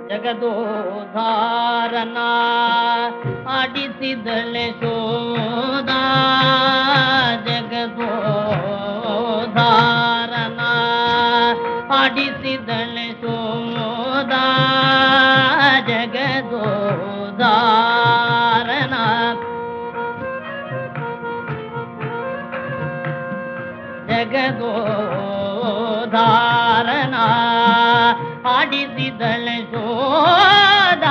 ಜಗದೋಧಾರನ ಆಡಿಸಿದಳೆ ಶೋಧ ಜಗದೋಧಾರನ ಆಡಿಸಿದಳೆ ಶೋಧ ಜಗದೋಧಾರನ ಜಗದೋಧಾರನ ಆಡಿಸಿದಳೆ ಶೋಧ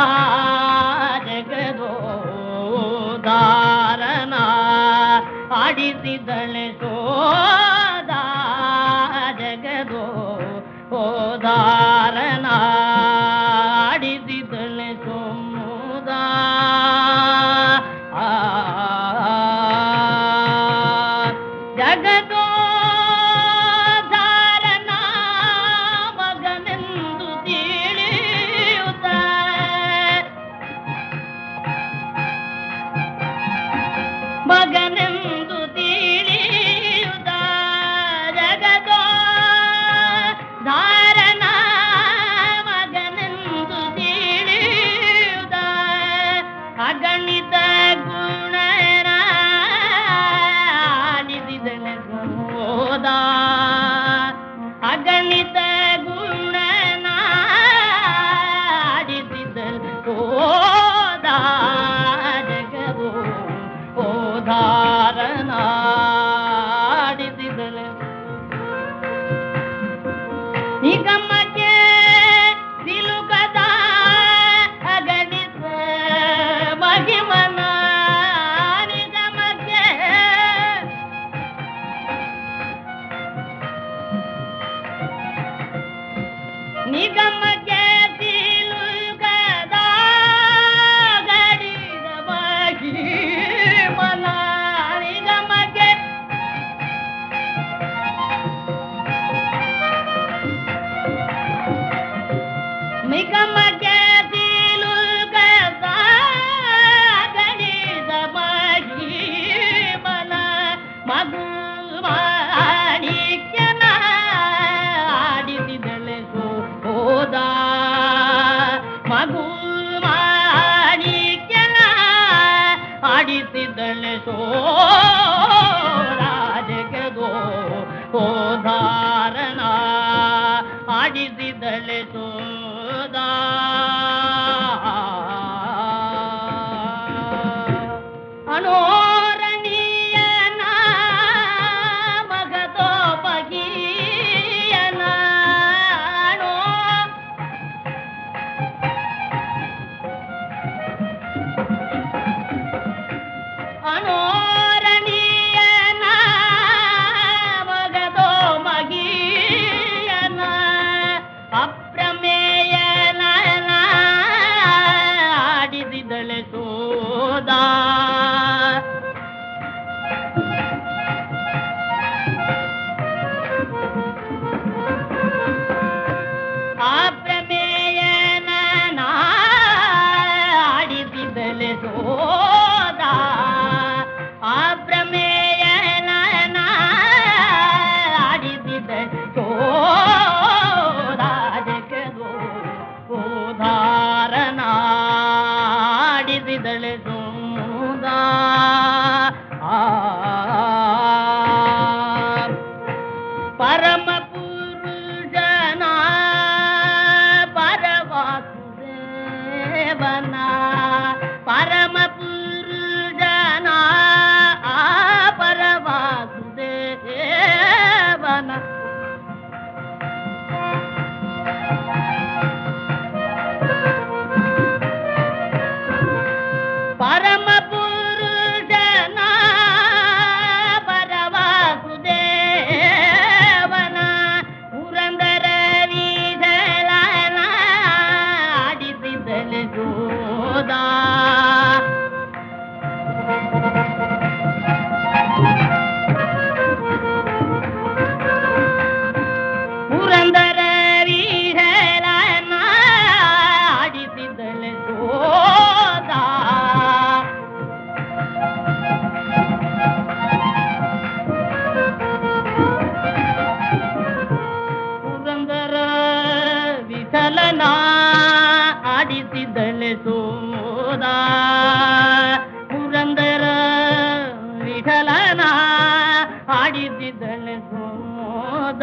ಜಗದೋಧಾರನ ಆಡಿಸಿದಳೆ ಶೋಧ ಜಗದೋಧಾರನ ಆಡಿಸಿದಳೆ ಶೋಧ ಜಗದೋ ಮಗನೆಂದು ತಿಳಿಯುತ್ತ ಜಗದೋ ಧಾರಣ ಮಗನೆಂದು ತಿಳಿಯುತ್ತ ಅಗಣಿತ ಗುಣನ ಆಡಿಸಿದಳೆ ಶೋಧ ಅಗಣಿತ ಗುಣನ ಆಡಿಸಿದಳೆ ಶೋಧ ಜಗದೋ ಧಾರನ ಆಡಿಸಿದಳೆ ನಿಗಮಕ್ಕೆ ಸಿಲುಕದ ಅಗಣಿತ ಮಹಿಮನ ನಿಗಮಕ್ಕೆ ನಿಗಮಕ್ಕೆ ಸಿಲುಕದ ಗಡಿದ ಮಹಿಮನ ನಿಗಮಕ್ಕೆ ನಿಗಮಕ್ಕೆ ಸಿಲುಕದ ಗಡಿದ ಮಹಿಮನ ಮಗು ಮಾಣಿಕ್ಯನ ಆಡಿಸಿದಳೆ ಶೋಧ ಮಗು ಮಾಣಿಕ್ಯನ ಆಡಿಸಿದಳೆ ಶೋಧ ಜಗದೋಧಾರನ ಆಡಿಸಿದಳೆ ಶೋಧ ಅನೋರಣೀಯನ ಮಗದೋ ಬಗೀಯನ ಅನೋರಣೀಯನ ಮಗದೋ ಮಗೀಯನ ಅಪ್ರಮ ಆಡಿಸಿದಳು ಸೋದ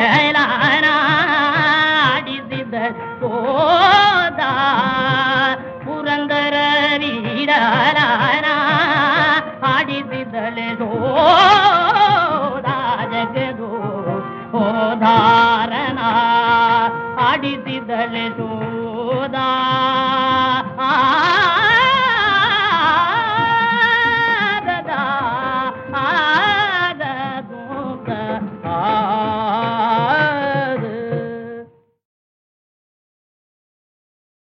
ಪುರಂದರರಿಗಿಡಲಾಡಿಸಿದ ಸೋದ